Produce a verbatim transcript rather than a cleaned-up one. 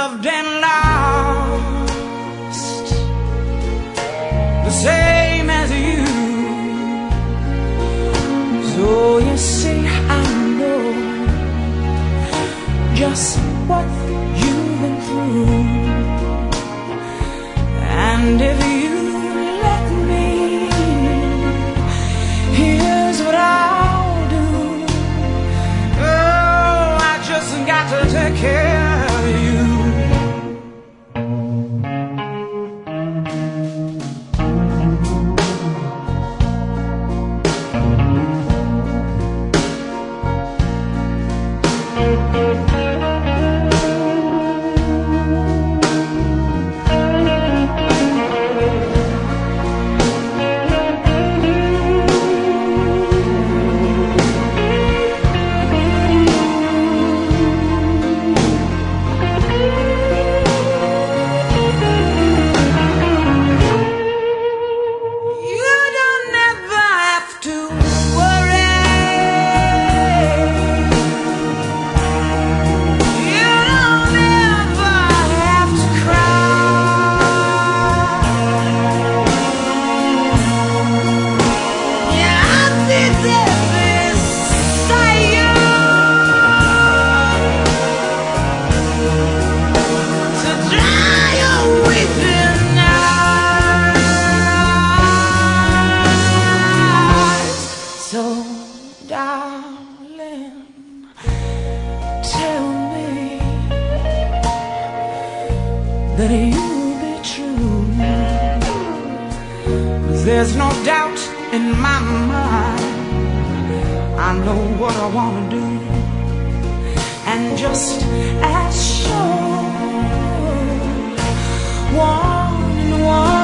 loved and lost, the same as you. So you see, I know just what you've been through, and if you let me, here's what I'll do. Oh, I just got to take care of you. Darling, tell me that you'll be true. There's no doubt in my mind, I know what I want to do, and just as sure, one and one